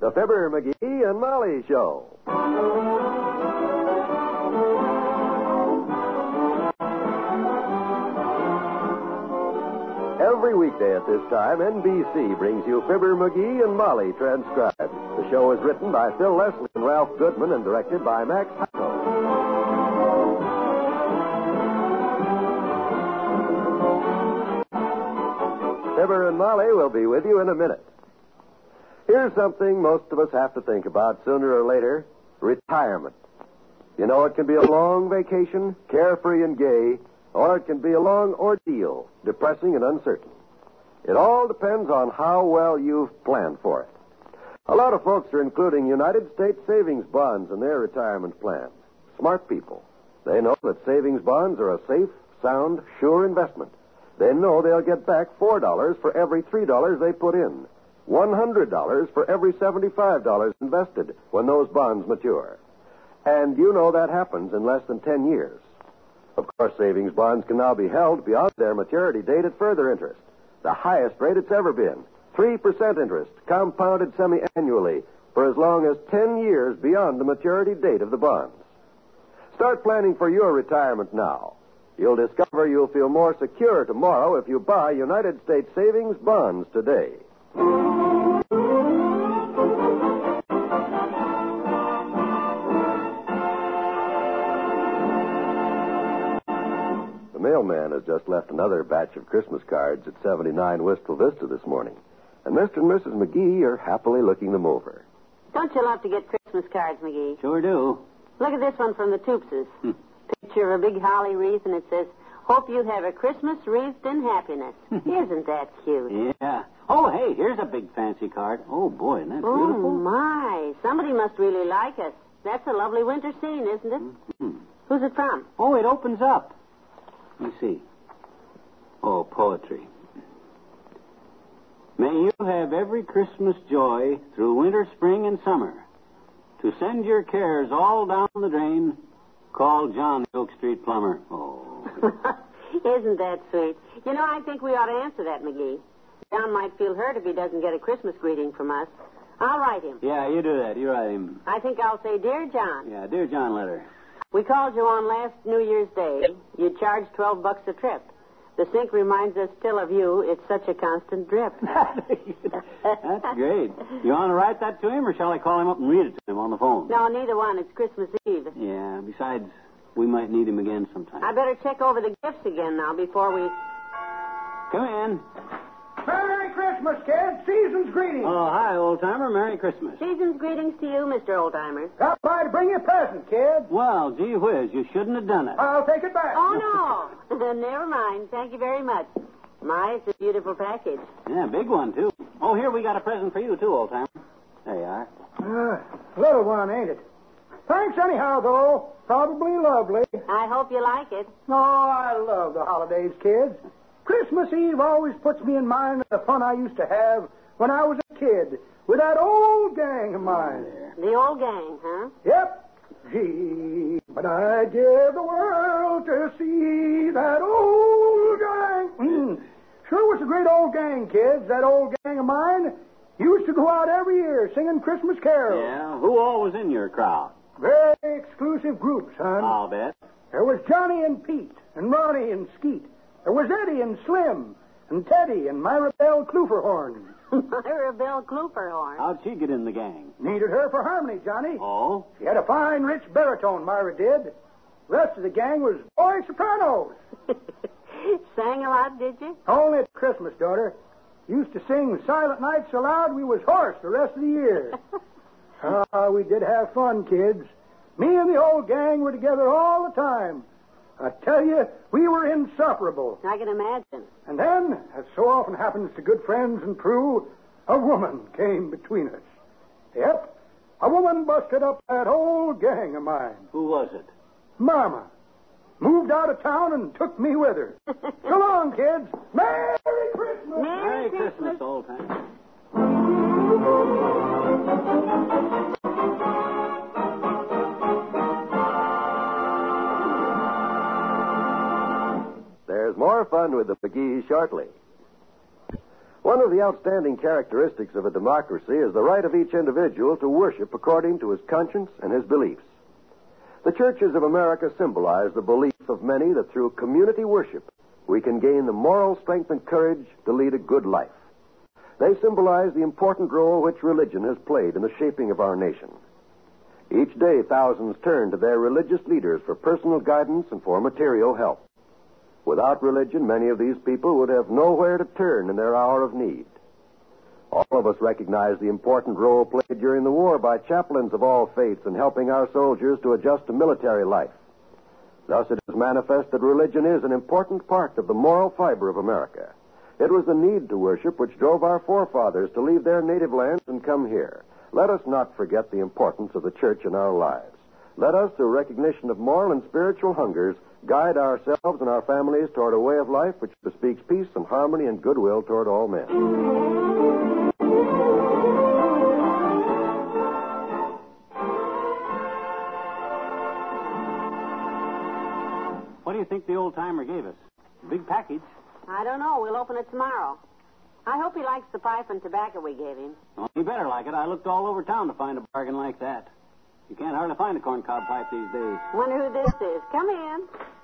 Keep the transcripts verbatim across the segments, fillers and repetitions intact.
the Fibber, McGee, and Molly Show. Every weekday at this time, N B C brings you Fibber, McGee, and Molly transcribed. The show is written by Phil Leslie and Ralph Goodman and directed by Max Hatto. Fibber and Molly will be with you in a minute. Here's something most of us have to think about sooner or later: retirement. You know, it can be a long vacation, carefree and gay, or it can be a long ordeal, depressing and uncertain. It all depends on how well you've planned for it. A lot of folks are including United States savings bonds in their retirement plans. Smart people. They know that savings bonds are a safe, sound, sure investment. They know they'll get back four dollars for every three dollars they put in, one hundred dollars for every seventy-five dollars invested when those bonds mature. And you know that happens in less than ten years. Of course, savings bonds can now be held beyond their maturity date at further interest. The highest rate it's ever been. three percent interest, compounded semi-annually, for as long as ten years beyond the maturity date of the bonds. Start planning for your retirement now. You'll discover you'll feel more secure tomorrow if you buy United States savings bonds today. The mailman has just left another batch of Christmas cards at seventy-nine Wistful Vista this morning. And Mister and Missus McGee are happily looking them over. Don't you love to get Christmas cards, McGee? Sure do. Look at this one from the Toopses. Hmm. Picture of a big holly wreath, and it says, "Hope you have a Christmas wreathed in happiness." Isn't that cute? Yeah. Oh, hey, here's a big fancy card. Oh, boy, isn't that oh, beautiful? Oh, my. Somebody must really like us. That's a lovely winter scene, isn't it? Mm-hmm. Who's it from? Oh, it opens up. Let me see. Oh, poetry. May you have every Christmas joy through winter, spring, and summer. To send your cares all down the drain, call John, the Oak Street plumber. Oh. Isn't that sweet? You know, I think we ought to answer that, McGee. John might feel hurt if he doesn't get a Christmas greeting from us. I'll write him. Yeah, you do that. You write him. I think I'll say, "Dear John." Yeah, Dear John letter. We called you on last New Year's Day. You charged twelve bucks a trip. The sink reminds us still of you. It's such a constant drip. That's great. You want to write that to him, or shall I call him up and read it to him on the phone? No, neither one. It's Christmas Eve. Yeah, besides, we might need him again sometime. I better check over the gifts again now before we... Come in. Merry Christmas, kids. Season's greetings. Oh, hi, old-timer. Merry Christmas. Season's greetings to you, Mister Oldtimer. Got by to bring you a present, kid. Well, gee whiz, you shouldn't have done it. I'll take it back. Oh, no. Never mind. Thank you very much. My, it's a beautiful package. Yeah, big one, too. Oh, here, we got a present for you, too, old-timer. There you are. Uh, little one, ain't it? Thanks anyhow, though. Probably lovely. I hope you like it. Oh, I love the holidays, kids. Christmas Eve always puts me in mind of the fun I used to have when I was a kid with that old gang of mine. The old gang, huh? Yep. Gee, but I'd give the world to see that old gang. Mm. Sure was a great old gang, kids. That old gang of mine used to go out every year singing Christmas carols. Yeah, who all was in your crowd? Very exclusive group, son. I'll bet. There was Johnny and Pete, and Ronnie and Skeet. There was Eddie and Slim, and Teddy and Myra Belle Kluferhorn. Myra Belle Kluferhorn? How'd she get in the gang? Needed her for harmony, Johnny. Oh? She had a fine, rich baritone, Myra did. The rest of the gang was boy sopranos. Sang a lot, did you? Only at Christmas, daughter. Used to sing Silent Night so loud we was hoarse the rest of the year. Ah, we did have fun, kids. Me and the old gang were together all the time. I tell you, we were insufferable. I can imagine. And then, as so often happens to good friends and true, a woman came between us. Yep, a woman busted up that old gang of mine. Who was it? Mama. Moved out of town and took me with her. So long, kids. Merry Christmas. Merry, Merry Christmas, Christmas old time. There's more fun with the McGees shortly. One One of the outstanding characteristics of a democracy is the right of each individual to worship according to his conscience and his beliefs. The churches of America symbolize the belief of many that through community worship, we can gain the moral strength and courage to lead a good life. They symbolize the important role which religion has played in the shaping of our nation. Each day, thousands turn to their religious leaders for personal guidance and for material help. Without religion, many of these people would have nowhere to turn in their hour of need. All of us recognize the important role played during the war by chaplains of all faiths in helping our soldiers to adjust to military life. Thus, it is manifest that religion is an important part of the moral fiber of America. It was the need to worship which drove our forefathers to leave their native lands and come here. Let us not forget the importance of the church in our lives. Let us, through recognition of moral and spiritual hungers, guide ourselves and our families toward a way of life which bespeaks peace and harmony and goodwill toward all men. What do you think the old-timer gave us? A big package. I don't know. We'll open it tomorrow. I hope he likes the pipe and tobacco we gave him. Well, he better like it. I looked all over town to find a bargain like that. You can't hardly find a corncob pipe these days. Wonder who this is. Come in.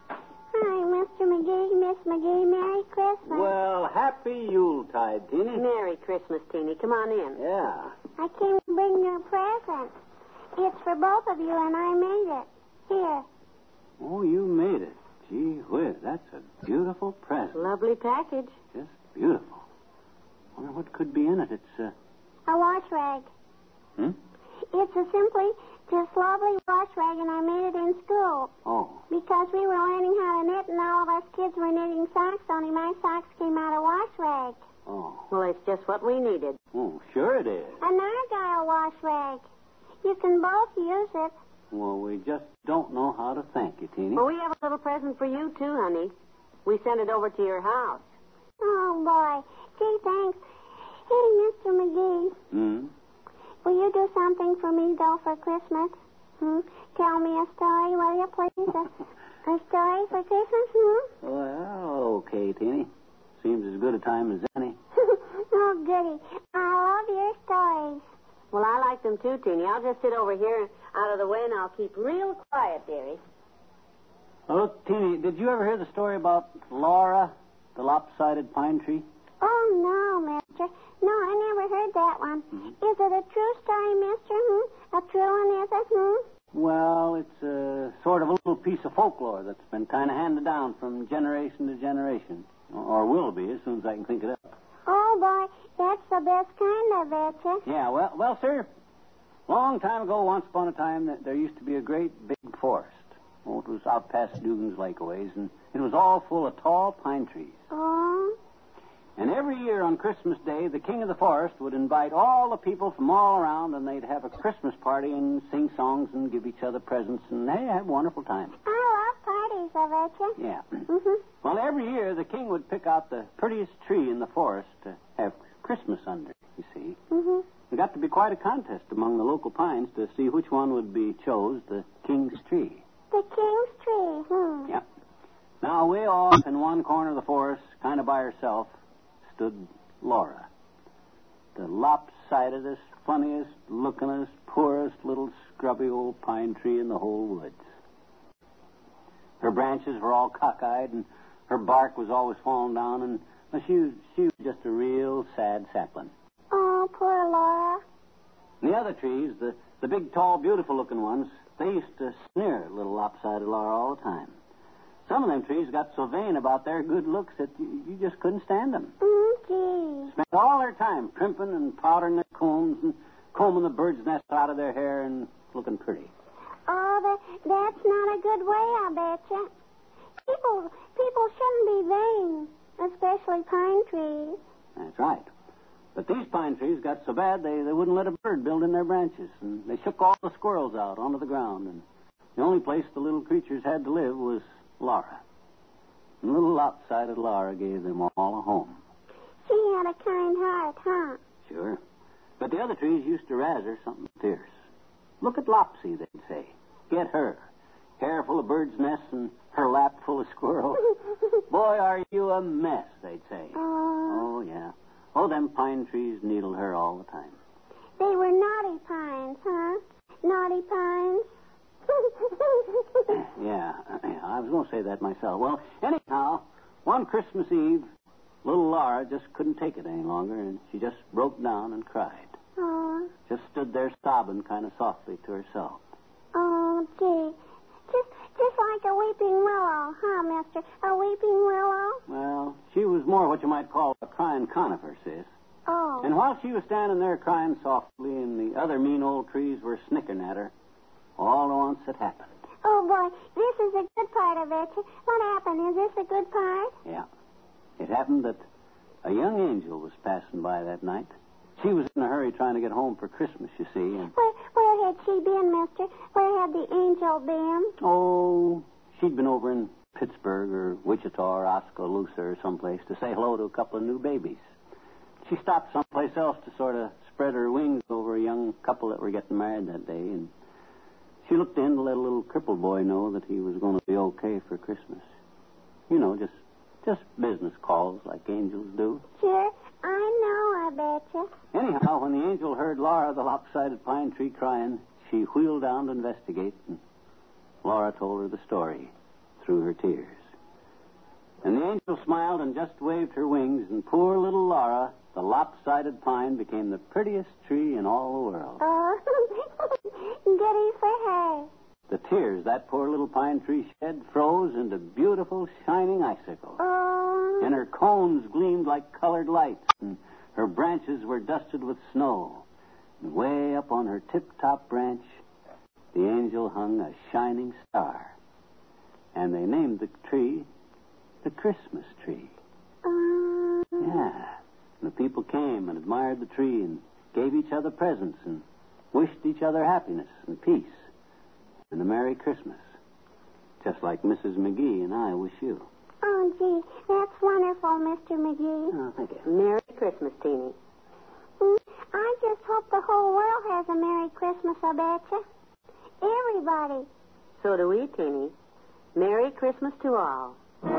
Hi, Mister McGee, Miss McGee. Merry Christmas. Well, happy Yuletide, Teeny. Merry Christmas, Teeny. Come on in. Yeah. I came to bring you a present. It's for both of you, and I made it. Here. Oh, you made it. Gee whiz, that's a beautiful present. Lovely package. Just beautiful. Wonder what could be in it. It's, uh... A wash rag. Hmm? It's a simply just lovely wash rag, and I made it in school. Oh. Because we were learning how to knit, and all of us kids were knitting socks, only my socks came out of wash rag. Oh. Well, it's just what we needed. Oh, sure it is. And I got a wash rag. You can both use it. Well, we just don't know how to thank you, Teeny. Well, we have a little present for you, too, honey. We sent it over to your house. Oh, boy. Gee, thanks. Hey, Mister McGee. Hmm? Will you do something for me, though, for Christmas? Hmm? Tell me a story, will you, please? A, a story for Christmas, hmm? Well, okay, Teeny. Seems as good a time as any. Oh, goody. I love your stories. Well, I like them, too, Teeny. I'll just sit over here out of the way, and I'll keep real quiet, dearie. Oh, look, Teeny, did you ever hear the story about Laura, the lopsided pine tree? Oh, no, mister. No, I never heard that one. Mm-hmm. Is it a true story, mister? Hmm? A true one, is it? Hmm? Well, it's a sort of a little piece of folklore that's been kind of handed down from generation to generation. Or will be, as soon as I can think it up. Oh, boy, that's the best kind, I betcha. Yeah, well, well, sir, long time ago, once upon a time, there used to be a great big forest. Oh, it was out past Dugan's Lake a ways, and it was all full of tall pine trees. Oh? And every year on Christmas Day, the king of the forest would invite all the people from all around, and they'd have a Christmas party and sing songs and give each other presents, and they had a wonderful time. I love parties, I betcha. Yeah. Mm-hmm. Well, every year, the king would pick out the prettiest tree in the forest to have Christmas under, you see. Mm-hmm. There got to be quite a contest among the local pines to see which one would be chose the king's tree. The king's tree, hmm. Yep. Now, way off in one corner of the forest, kind of by herself, stood Laura, the lopsidedest, funniest, lookingest, poorest little scrubby old pine tree in the whole woods. Her branches were all cockeyed, and her bark was always falling down, and well, she was she was just a real sad sapling. Oh, poor Laura. And the other trees, the the big, tall, beautiful-looking ones, they used to sneer at little lopsided Laura all the time. Some of them trees got so vain about their good looks that you, you just couldn't stand them. Mm, gee. Spent all their time primping and powdering their combs and combing the bird's nest out of their hair and looking pretty. Oh, that, that's not a good way, I betcha. People, people shouldn't be vain, especially pine trees. That's right. But these pine trees got so bad they, they wouldn't let a bird build in their branches, and they shook all the squirrels out onto the ground, and the only place the little creatures had to live was Laura. And little lopsided Laura gave them all a home. She had a kind heart, huh? Sure. But the other trees used to razz her something fierce. Look at Lopsy, they'd say. Get her. Hair full of birds' nests and her lap full of squirrels. Boy, are you a mess, they'd say. Oh. Oh, yeah. Oh, them pine trees needled her all the time. They were naughty pines, huh? Naughty pines. Yeah, I was going to say that myself. Well, anyhow, one Christmas Eve, little Laura just couldn't take it any longer, and she just broke down and cried. Oh. Just stood there sobbing kind of softly to herself. Oh, gee. Just, just like a weeping willow, huh, mister? A weeping willow? Well, she was more what you might call a crying conifer, sis. Oh. And while she was standing there crying softly and the other mean old trees were snickering at her, all at once it happened. Oh, boy, this is a good part of it. What happened? Is this a good part? Yeah. It happened that a young angel was passing by that night. She was in a hurry trying to get home for Christmas, you see, and... Where, where had she been, mister? Where had the angel been? Oh, she'd been over in Pittsburgh or Wichita or Oskaloosa or someplace to say hello to a couple of new babies. She stopped someplace else to sort of spread her wings over a young couple that were getting married that day, and she looked in to let a little crippled boy know that he was going to be okay for Christmas. You know, just just business calls like angels do. Sure, I know, I betcha. Anyhow, when the angel heard Laura, the lopsided pine tree, crying, she wheeled down to investigate, and Laura told her the story through her tears. And the angel smiled and just waved her wings, and poor little Laura, the lopsided pine, became the prettiest tree in all the world. Oh, goody for her. The tears that poor little pine tree shed froze into beautiful, shining icicles. Oh. And her cones gleamed like colored lights, and her branches were dusted with snow. And way up on her tip-top branch, the angel hung a shining star. And they named the tree the Christmas tree. Oh. Yeah. And the people came and admired the tree and gave each other presents and wished each other happiness and peace and a Merry Christmas. Just like Missus McGee and I wish you. Oh, gee, that's wonderful, Mister McGee. Oh, thank you. Merry Christmas, Teeny. Mm, I just hope the whole world has a Merry Christmas, I betcha. Everybody. So do we, Teeny. Merry Christmas to all.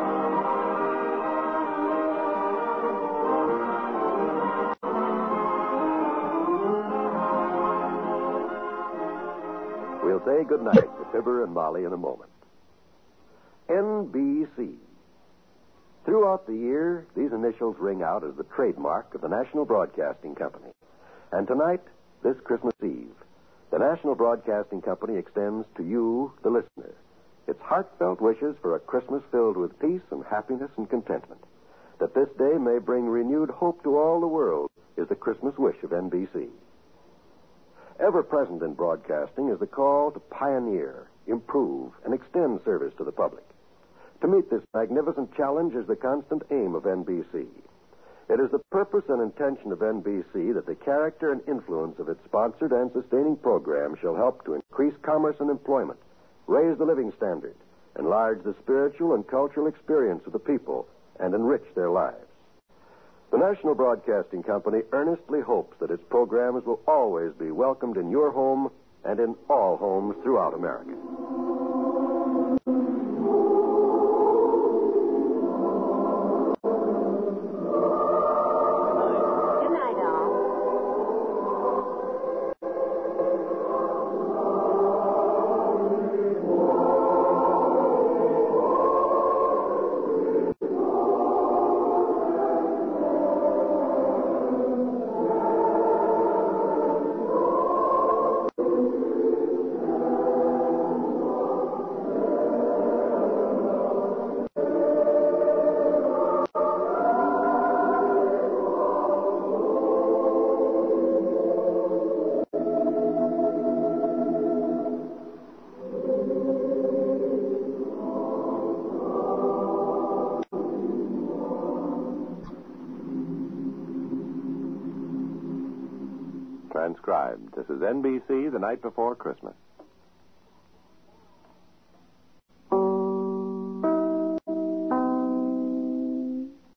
We'll say goodnight to Fibber and Molly in a moment. N B C. Throughout the year, these initials ring out as the trademark of the National Broadcasting Company. And tonight, this Christmas Eve, the National Broadcasting Company extends to you, the listener, its heartfelt wishes for a Christmas filled with peace and happiness and contentment. That this day may bring renewed hope to all the world is the Christmas wish of N B C. Ever present in broadcasting is the call to pioneer, improve, and extend service to the public. To meet this magnificent challenge is the constant aim of N B C. It is the purpose and intention of N B C that the character and influence of its sponsored and sustaining programs shall help to increase commerce and employment, raise the living standard, enlarge the spiritual and cultural experience of the people, and enrich their lives. The National Broadcasting Company earnestly hopes that its programs will always be welcomed in your home and in all homes throughout America. Good night, all. Transcribed. This is N B C, The Night Before Christmas.